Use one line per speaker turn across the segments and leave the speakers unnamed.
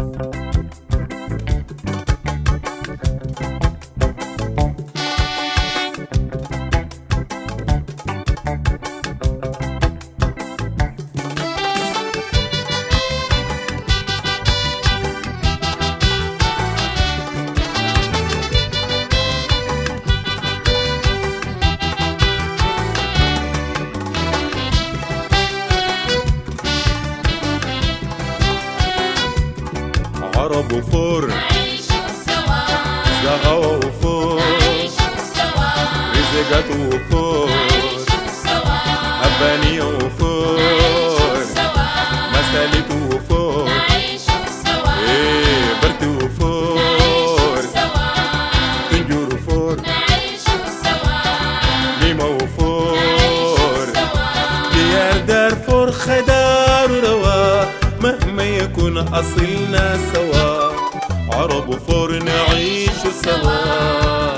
عرب وفور
عيشوا سوا،
زغوة وفور
عيشوا سوا،
رزقات وفور
عيشوا سوا،
أبانية وفور
عيشوا سوا،
مساليت وفور
عيشوا سوا،
برد وفور
عيشوا سوا،
طنجور وفور
عيشوا سوا،
ليمة وفور
عيشوا سوا،
ديار دارفور خدار وروا مهما يكون أصلنا سوا. عرب وفور نعيش سوا.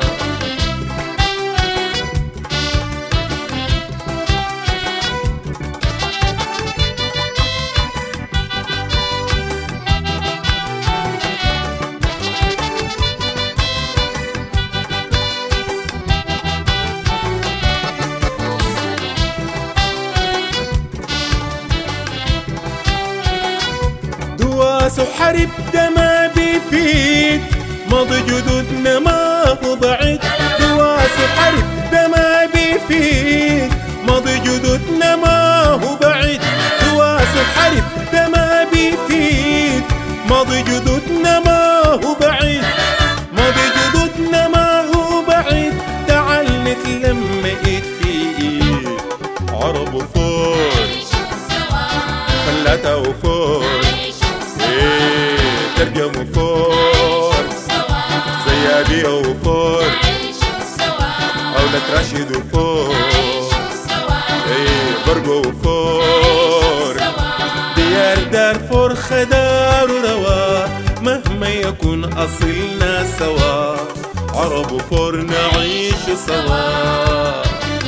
دواس وحرب ده ما بيفيد، ماضي جدودنا ما هو بعيد. دواس وحرب ده ما بيفيد، ماضي جدودنا ما هو بعيد. دواس وحرب ده ما بيفيد، ماضي جدودنا ما هو بعيد. ماضي جدودنا ما هو بعيد. تعال نتلم ايد في ايد. عرب وفور
عيشوا سوا،
فلاتة وفور
عيشوا سوا،
ترجم وفور
سوا،
زيادية وفور
عيشوا سوا،
أولاد راشد وفور
سوا،
برقو وفور ديار دارفور خدار وروا مهما يكون أصلنا سوا. عرب وفور نعيش سوا.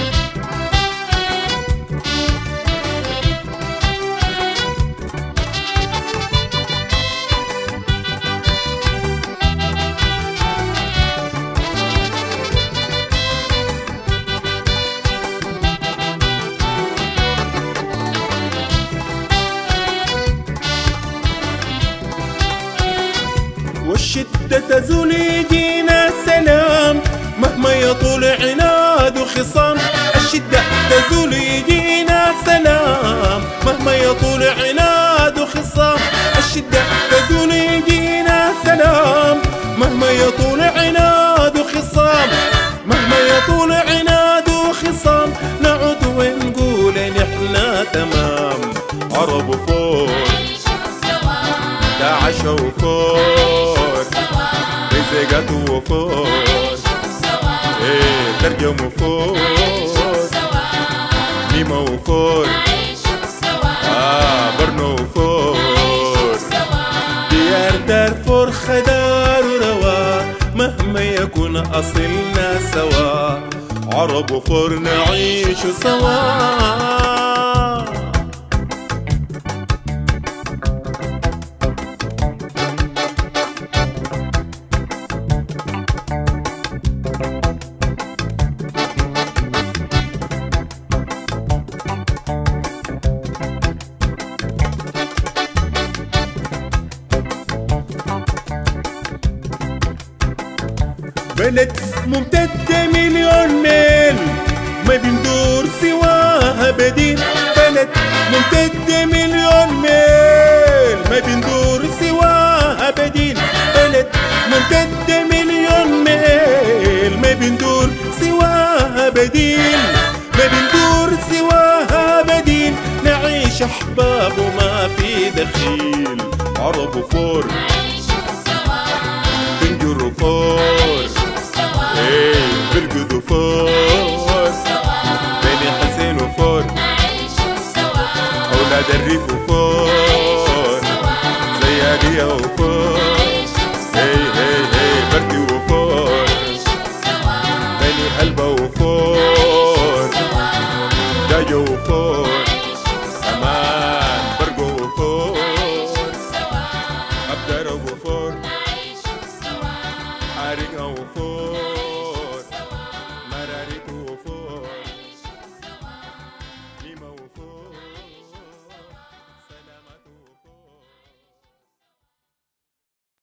والشدة تزول يجينا سلام مهما يطول عناد وخصام. الشدة تزول يجينا سلام مهما يطول عناد وخصام. الشدة تزول يجينا سلام مهما يطول عناد وخصام. مهما يطول عناد وخصام نعود ونقول نحنا تمام. عرب وفور داعش وفور رزقات وفور ترجم وفور ليمة وفور برنو وفور ديار دارفور خدار وروا مهما يكون أصلنا سوا. عرب وفور نعيش سوا. بلد ممتدة مليون ميل ما بندور سواها بديل. بلد ممتدة مليون ميل ما بندور سواها بديل. بلد ممتدة مليون ميل ما بندور سواها بديل. ما بندور سواها بديل. نعيش أحباب وما في دخيل. عرب وفور تنجر وفور برقد وفور بني حسين وفور أولاد الريف وفور زيادية وفور بردي وفور بني هلبة وفور داجو وفور أمان برقو وفور أبدر حارق أو فوق